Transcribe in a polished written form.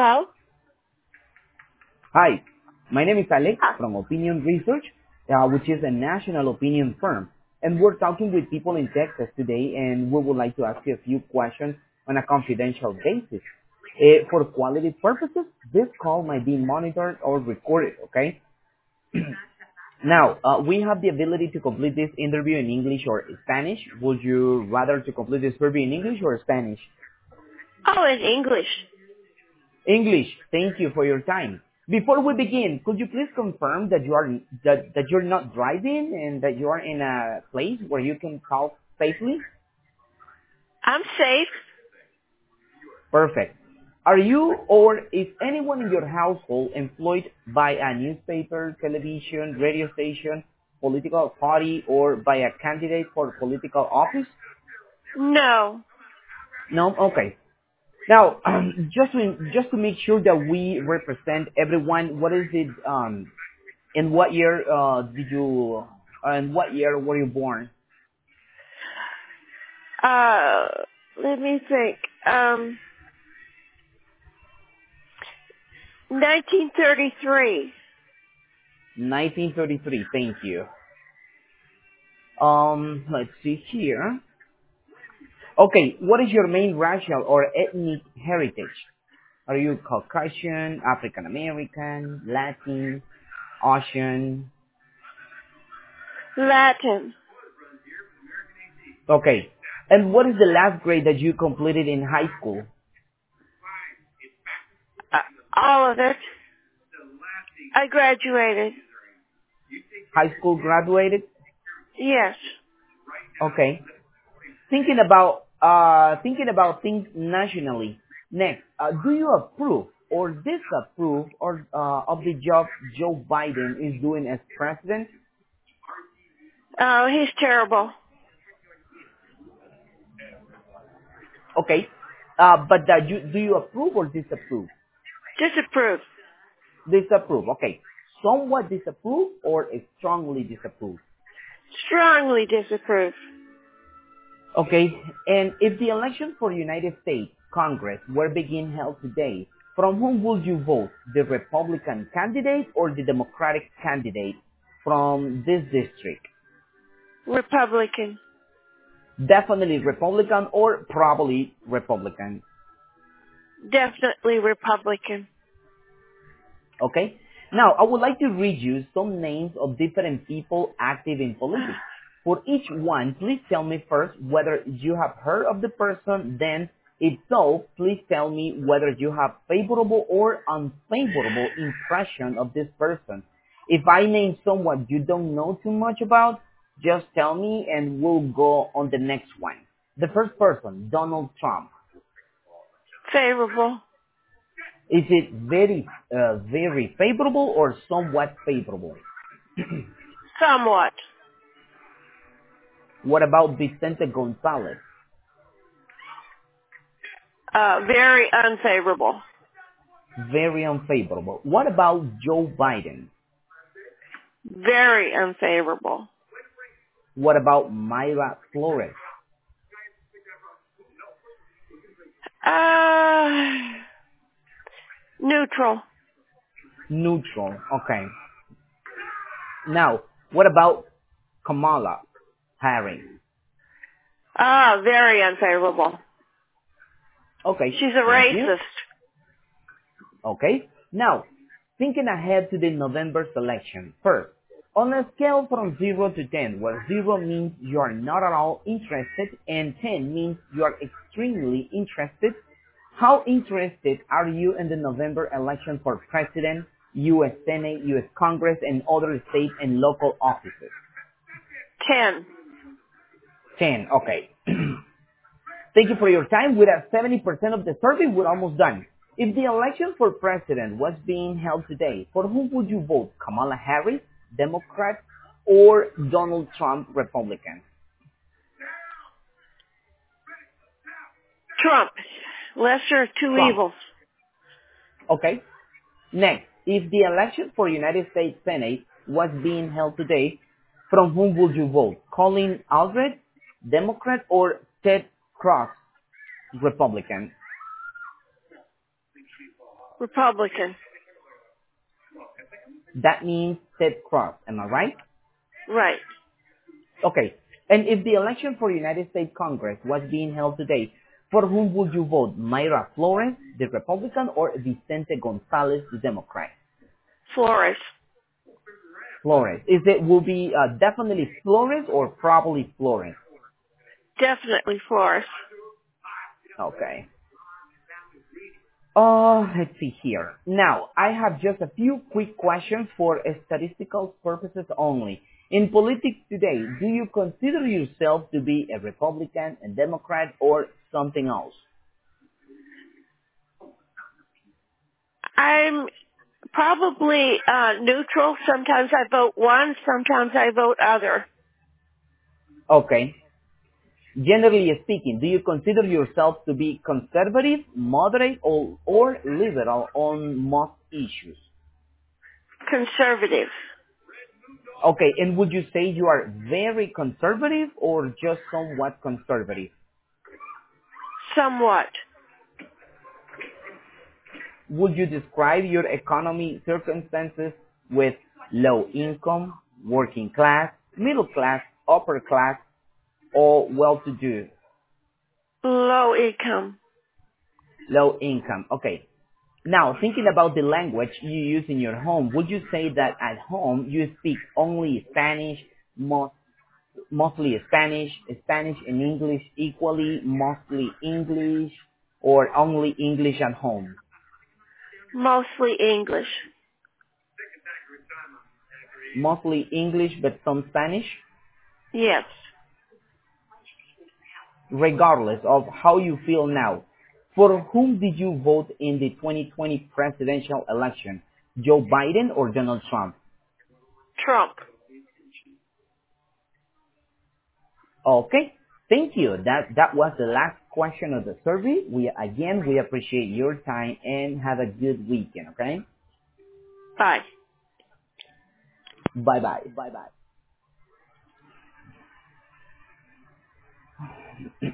Hello? Hi, my name is Alex Huh. from Opinion Research, which is a national opinion firm. And we're talking with people in Texas today, and we would like to ask you a few questions on a confidential basis. For quality purposes, this call might be monitored or recorded, okay? Now, we have the ability to complete this interview in English or Spanish. Would you rather to complete this interview in English or Spanish? Oh, in English. English, thank you for your time. Before we begin, could you please confirm that that you're not driving and that you are in a place where you can talk safely? I'm safe. Perfect. Are you or is anyone in your household employed by a newspaper, television, radio station, political party, or by a candidate for political office? No. No? Okay. Now, just to make sure that we represent everyone, what is it, in what year in what year were you born? Uh, let me think. 1933. 1933, thank you. Let's see here. Okay, what is your main racial or ethnic heritage? Are you Caucasian, African American, Latin, Asian? Latin. Okay, and what is the last grade that you completed in high school? Uh, all of it. I graduated. High school graduated? Yes. Okay. Thinking about things nationally. Next, do you approve or disapprove of the job Joe Biden is doing as president? Oh, he's terrible. Okay, but do you approve or disapprove? Disapprove. Disapprove. Okay, somewhat disapprove or strongly disapprove. Strongly disapprove. Okay, and if the election for United States Congress were being held today, from whom would you vote? The Republican candidate or the Democratic candidate from this district? Republican. Definitely Republican or probably Republican. Definitely Republican. Okay? Now, I would like to read you some names of different people active in politics. For each one, please tell me first whether you have heard of the person, then if so, please tell me whether you have favorable or unfavorable impression of this person. If I name someone you don't know too much about, just tell me and we'll go on the next one. The first person, Donald Trump. Favorable. Is it very favorable or somewhat favorable? Somewhat. What about Vicente Gonzalez? Very unfavorable. Very unfavorable. What about Joe Biden? Very unfavorable. What about Mayra Flores? Neutral. Neutral. Okay. Now, what about Kamala Harris? Very unfavorable. Okay. She's a Thank you. racist. Okay. Now, thinking ahead to the November election. First, on a scale from 0 to 10, where 0 means you are not at all interested and 10 means you are extremely interested, how interested are you in the November election for President, U.S. Senate, U.S. Congress, and other state and local offices? 10. 10. Okay. Thank you for your time. We're at 70% of the survey. We're almost done. If the election for president was being held today, for whom would you vote? Kamala Harris, Democrat, or Donald Trump, Republican? Trump. Lesser of two Trump. evils. Okay. Next, if the election for United States Senate was being held today, from whom would you vote? Colin Aldred, Democrat, or Ted Cruz, Republican? Republican. That means Ted Cruz. Am I right? Right. Okay. And if the election for United States Congress was being held today, for whom would you vote? Mayra Flores, the Republican, or Vicente Gonzalez, the Democrat? Flores. Flores. Is it will be definitely Flores or probably Flores? Definitely Flores. Okay. Let's see here. Now, I have just a few quick questions for statistical purposes only. In politics today, do you consider yourself to be a Republican, a Democrat, or something else? I'm probably neutral. Sometimes I vote one, sometimes I vote other. Okay. Generally speaking, do you consider yourself to be conservative, moderate, or liberal on most issues? Conservative. Okay, and would you say you are very conservative or just somewhat conservative? Somewhat. Would you describe your economy circumstances with low income, working class, middle class, upper class, or well-to-do? Low income. Low income. Okay. Now, thinking about the language you use in your home, would you say that at home you speak only Spanish, mostly Spanish, Spanish and English equally, mostly English, or only English at home? Mostly English. Mostly English but some Spanish? Yes. Regardless of how you feel now, for whom did you vote in the 2020 presidential election? Joe Biden or Donald Trump? Trump. Okay. Thank you. That was the last question of the survey. We appreciate your time and have a good weekend, okay? Bye. Bye bye. Bye bye.